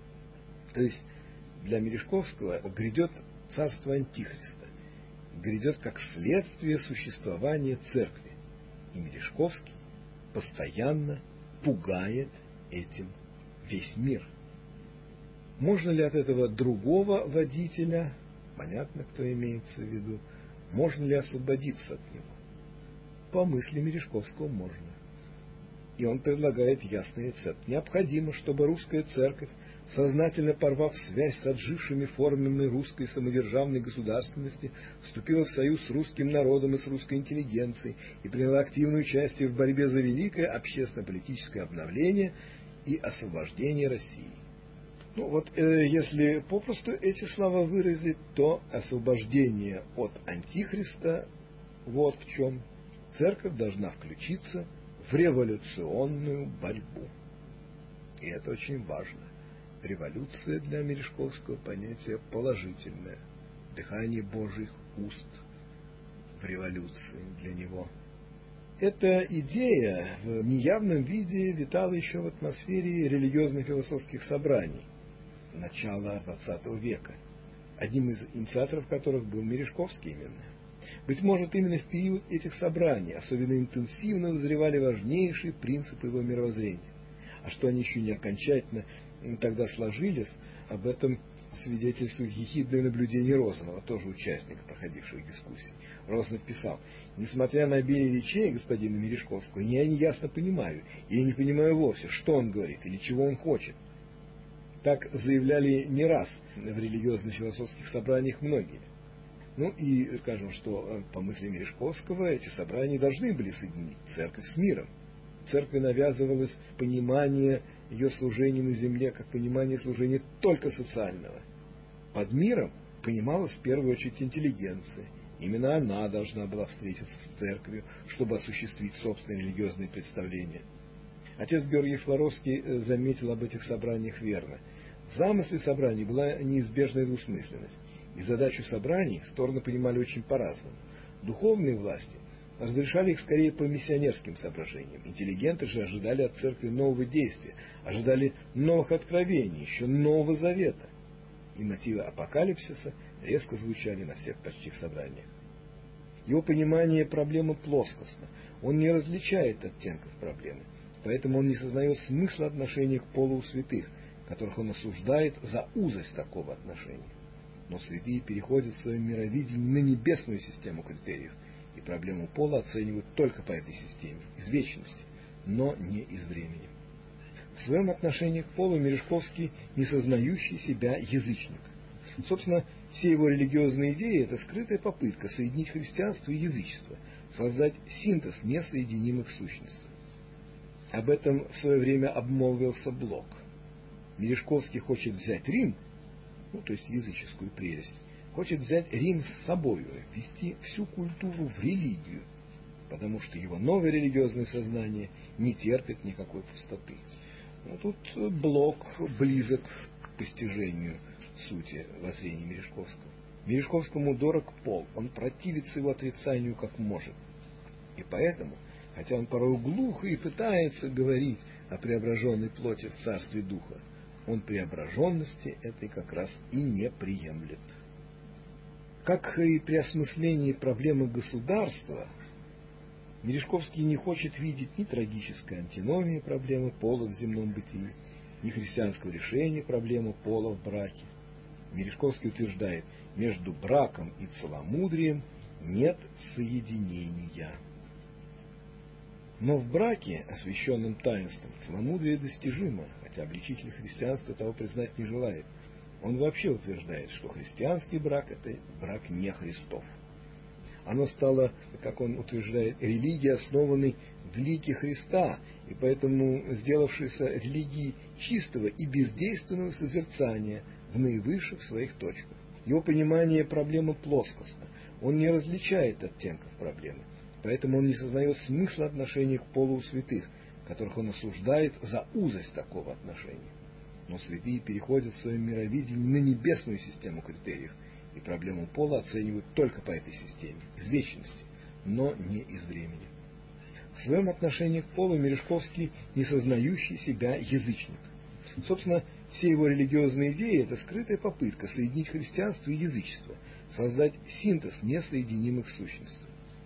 То есть для Мережковского грядет царство Антихриста. Грядет как следствие существования церкви. И Мережковский постоянно пугает этим весь мир. Можно ли от этого другого водителя, понятно, кто имеется в виду, можно ли освободиться от него? По мысли Мережковского можно. И он предлагает ясный рецепт. Необходимо, чтобы русская церковь, сознательно порвав связь с отжившими формами русской самодержавной государственности, вступила в союз с русским народом и с русской интеллигенцией и приняла активное участие в борьбе за великое общественно-политическое обновление и освобождение России. Ну вот, э, если попросту эти слова выразить, то освобождение от Антихриста, вот в чем церковь должна включиться в революционную борьбу. И это очень важно. Революция для Мережковского понятие положительное. Дыхание Божьих уст в революции для него. Эта идея в неявном виде витала еще в атмосфере религиозно-философских собраний начала двадцатого века, одним из инициаторов которых был Мережковский именно. Быть может, именно в период этих собраний особенно интенсивно вызревали важнейшие принципы его мировоззрения. А что они еще не окончательно тогда сложились, об этом свидетельствует ехидное наблюдение Розанова, тоже участника проходивших дискуссий. Розанов писал: «Несмотря на обилие речей господина Мережковского, я не ясно понимаю, или не понимаю вовсе, что он говорит или чего он хочет». Так заявляли не раз в религиозно-философских собраниях многие. Ну и скажем, что по мысли Мережковского эти собрания должны были соединить церковь с миром. Церкви навязывалось понимание ее служения на земле как понимание служения только социального. Под миром понималась в первую очередь интеллигенция. Именно она должна была встретиться с церковью, чтобы осуществить собственные религиозные представления. Отец Георгий Флоровский заметил об этих собраниях верно. В замысле собраний была неизбежная двусмысленность, и задачу собраний стороны понимали очень по-разному. Духовные власти разрешали их скорее по миссионерским соображениям. Интеллигенты же ожидали от церкви нового действия, ожидали новых откровений, еще Нового Завета. И мотивы апокалипсиса резко звучали на всех почти собраниях. Его понимание проблемы плоскостно. Он не различает оттенков проблемы, поэтому он не сознает смысла отношения к полу у святых, которых он осуждает за узость такого отношения. Но святые переходят в своем мировидении на небесную систему критериев, и проблему пола оценивают только по этой системе, из вечности, но не из времени. В своем отношении к полу Мережковский не сознающий себя язычник. Собственно, все его религиозные идеи – это скрытая попытка соединить христианство и язычество, создать синтез несоединимых сущностей. Об этом в свое время обмолвился Блок. Мережковский хочет взять Рим, ну, то есть языческую прелесть, хочет взять Рим с собой, ввести всю культуру в религию, потому что его новое религиозное сознание не терпит никакой пустоты. Ну, тут Блок близок к постижению сути воззрения Мережковского. Мережковскому дорог пол, он противится его отрицанию как может. И поэтому, хотя он порой глухо и пытается говорить о преображенной плоти в царстве духа, он преображенности этой как раз и не приемлет. Как и при осмыслении проблемы государства, Мережковский не хочет видеть ни трагической антиномии проблемы пола в земном бытии, ни христианского решения проблемы пола в браке. Мережковский утверждает, между браком и целомудрием нет соединения. Но в браке, освященном таинством, целомудрие достижимо, хотя обличитель христианства того признать не желает. Он вообще утверждает, что христианский брак – это брак не Христов. Оно стало, как он утверждает, религией, основанной в лике Христа, и поэтому сделавшейся религией чистого и бездейственного созерцания в наивысших своих точках. Его понимание проблемы плоскостно. Он не различает оттенков проблемы, поэтому он не сознает смысла отношения к полу у святых, которых он осуждает за узость такого отношения. Но святые переходят в своем мировидении на небесную систему критериев, и проблему пола оценивают только по этой системе, из вечности, но не из времени. В своем отношении к полу Мережковский не сознающий себя язычник. Собственно, все его религиозные идеи – это скрытая попытка соединить христианство и язычество, создать синтез несоединимых сущностей.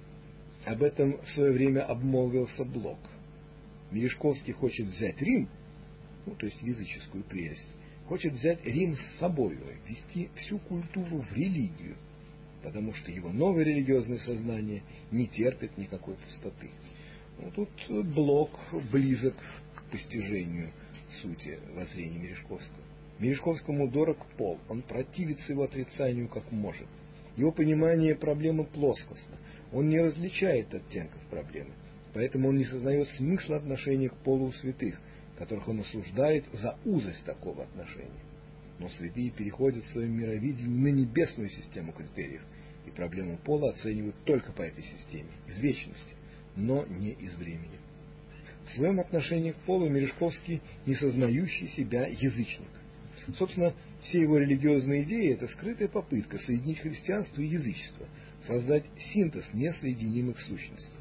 Об этом в свое время обмолвился Блок. Мережковский хочет взять Рим, ну, то есть языческую прелесть, хочет взять Рим с собой, ввести всю культуру в религию, потому что его новое религиозное сознание не терпит никакой пустоты. Ну, тут Блок близок к постижению сути воззрения Мережковского. Мережковскому дорог пол, он противится его отрицанию как может. Его понимание проблемы плоскостно, он не различает оттенков проблемы, поэтому он не сознает смысла отношения к полу у святых, которых он осуждает за узость такого отношения. Но святые переходят в своем мировидении на небесную систему критериев, и проблему пола оценивают только по этой системе, из вечности, но не из времени. В своем отношении к полу Мережковский не сознающий себя язычник. Собственно, все его религиозные идеи – это скрытая попытка соединить христианство и язычество, создать синтез несоединимых сущностей.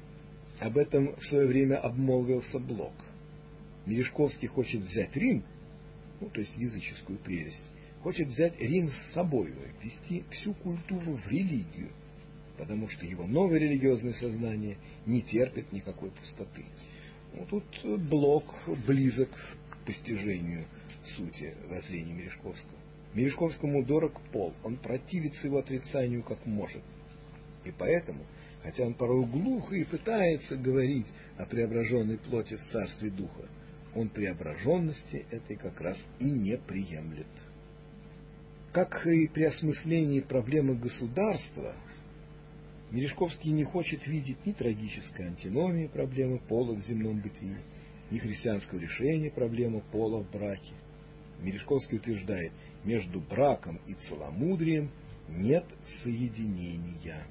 Об этом в свое время обмолвился Блок. Мережковский хочет взять Рим, ну, то есть языческую прелесть, хочет взять Рим с собой, ввести всю культуру в религию, потому что его новое религиозное сознание не терпит никакой пустоты. Ну, тут Блок близок к постижению сути воззрения Мережковского. Мережковскому дорог пол, он противится его отрицанию как может. И поэтому, хотя он порой глухо и пытается говорить о преображенной плоти в царстве духа, он преображенности этой как раз и не приемлет. Как и при осмыслении проблемы государства, Мережковский не хочет видеть ни трагической антиномии проблемы пола в земном бытии, ни христианского решения проблемы пола в браке. Мережковский утверждает, между браком и целомудрием нет соединения.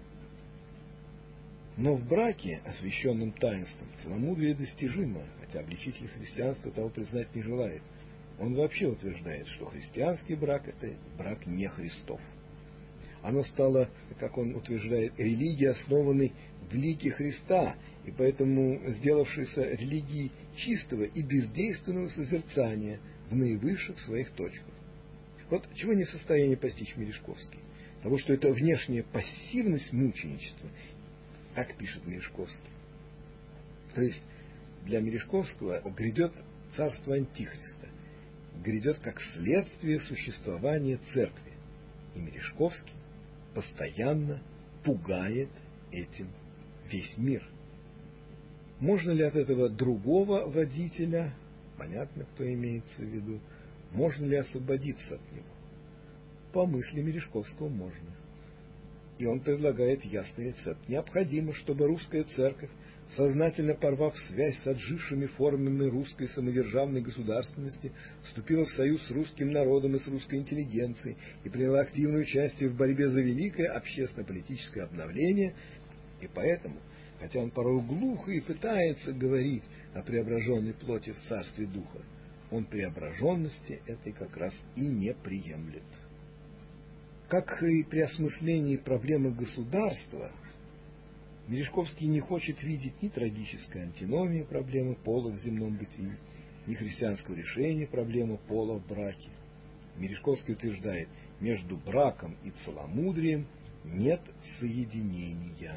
Но в браке, освященном таинством, целомудрие достижимо, хотя обличитель христианства того признать не желает. Он вообще утверждает, что христианский брак – это брак не Христов. Оно стало, как он утверждает, религией, основанной в лике Христа, и поэтому сделавшейся религией чистого и бездейственного созерцания в наивысших своих точках. Вот чего не в состоянии постичь Мережковский? Того, что это внешняя пассивность мученичества, так пишет Мережковский. То есть для Мережковского грядет царство Антихриста, грядет как следствие существования церкви. И Мережковский постоянно пугает этим весь мир. Можно ли от этого другого водителя, понятно, кто имеется в виду, можно ли освободиться от него? По мысли Мережковского можно. И он предлагает ясный рецепт. Необходимо, чтобы русская церковь, сознательно порвав связь с отжившими формами русской самодержавной государственности, вступила в союз с русским народом и с русской интеллигенцией и приняла активное участие в борьбе за великое общественно-политическое обновление. И поэтому, хотя он порой глухо и пытается говорить о преображенной плоти в царстве духа, он преображенности этой как раз и не приемлет. Как и при осмыслении проблемы государства, Мережковский не хочет видеть ни трагической антиномии проблемы пола в земном бытии, ни христианского решения проблемы пола в браке. Мережковский утверждает, между браком и целомудрием нет соединения.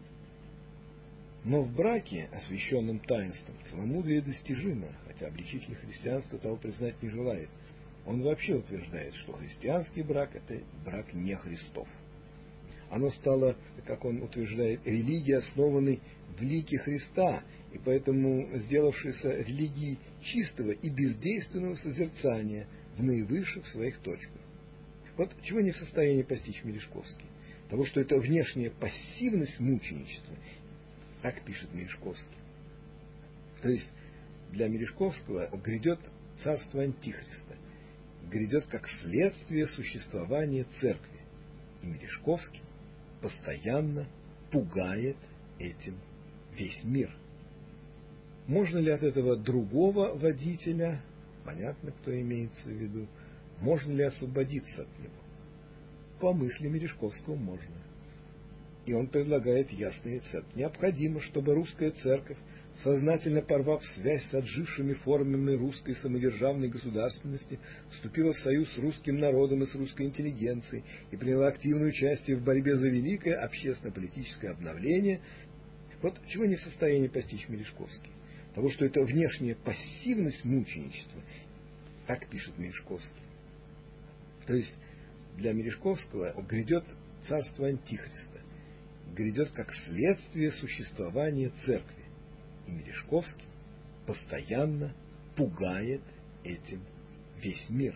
Но в браке, освященном таинством, целомудрие достижимо, хотя обличитель христианства того признать не желает. Он вообще утверждает, что христианский брак – это брак не Христов. Оно стало, как он утверждает, религией, основанной в лике Христа, и поэтому сделавшейся религией чистого и бездейственного созерцания в наивысших своих точках. Вот чего не в состоянии постичь Мережковский? Того, что это внешняя пассивность мученичества, так пишет Мережковский. То есть для Мережковского грядет царство Антихриста, грядет как следствие существования церкви. И Мережковский постоянно пугает этим весь мир. Можно ли от этого другого водителя, понятно, кто имеется в виду, можно ли освободиться от него? По мысли Мережковского можно. И он предлагает ясный рецепт. Необходимо, чтобы русская церковь, сознательно порвав связь с отжившими формами русской самодержавной государственности, вступила в союз с русским народом и с русской интеллигенцией и приняла активное участие в борьбе за великое общественно-политическое обновление. Вот чего не в состоянии постичь Мережковский? Того, что это внешняя пассивность мученичества, так пишет Мережковский. То есть для Мережковского грядет царство Антихриста, грядет как следствие существования церкви. И Мережковский постоянно пугает этим весь мир.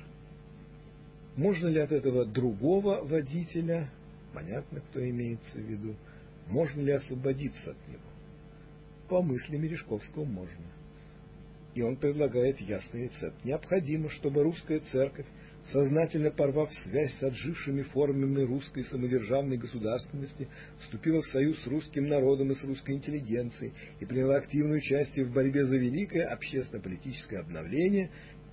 Можно ли от этого другого водителя, понятно, кто имеется в виду, можно ли освободиться от него? По мысли Мережковского можно. И он предлагает ясный рецепт. Необходимо, чтобы русская церковь, сознательно порвав связь с отжившими формами русской самодержавной государственности, вступила в союз с русским народом и с русской интеллигенцией и приняла активное участие в борьбе за великое общественно-политическое обновление.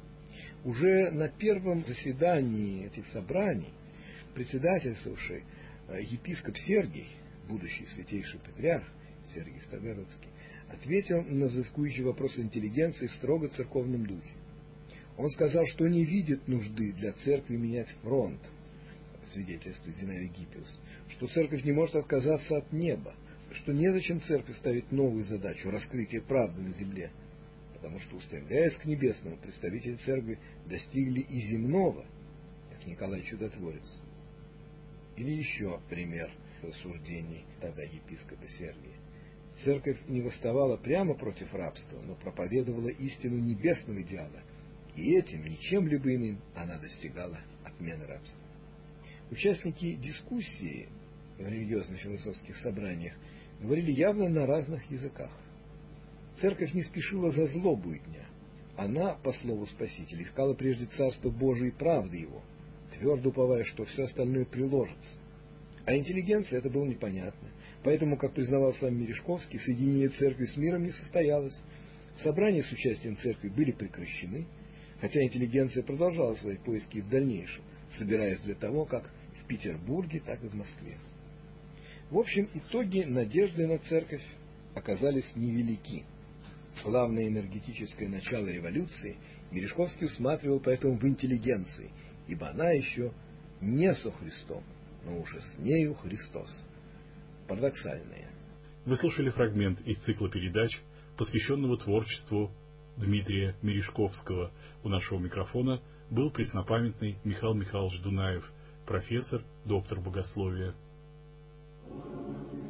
Уже на первом заседании этих собраний председательствовавший епископ Сергий, будущий святейший патриарх Сергий Старгородский, ответил на взыскующий вопрос интеллигенции в строго церковном духе. Он сказал, что не видит нужды для церкви менять фронт, свидетельствует Зинаида Гиппиус, что церковь не может отказаться от неба, что незачем церкви ставить новую задачу – раскрытие правды на земле, потому что, устремляясь к небесному, представители церкви достигли и земного, как Николай Чудотворец. Или еще пример суждений тогда епископа Сергия. Церковь не восставала прямо против рабства, но проповедовала истину небесного идеала, и этим, ничем либо иным, она достигала отмены рабства. Участники дискуссии в религиозно-философских собраниях говорили явно на разных языках. Церковь не спешила за злобу дня. Она, по слову Спасителя, искала прежде Царство Божие и правды Его, твердо уповая, что все остальное приложится. А интеллигенции это было непонятно. Поэтому, как признавал сам Мережковский, соединение церкви с миром не состоялось. Собрания с участием церкви были прекращены, хотя интеллигенция продолжала свои поиски и в дальнейшем, собираясь для того, как в Петербурге, так и в Москве. В общем, итоги надежды на церковь оказались невелики. Главное энергетическое начало революции Мережковский усматривал поэтому в интеллигенции, ибо она еще не со Христом, но уже с нею Христос. Парадоксальное. Вы слушали фрагмент из цикла передач, посвященного творчеству Дмитрия Мережковского. У нашего микрофона был преснопамятный Михаил Михайлович Дунаев, профессор, доктор богословия.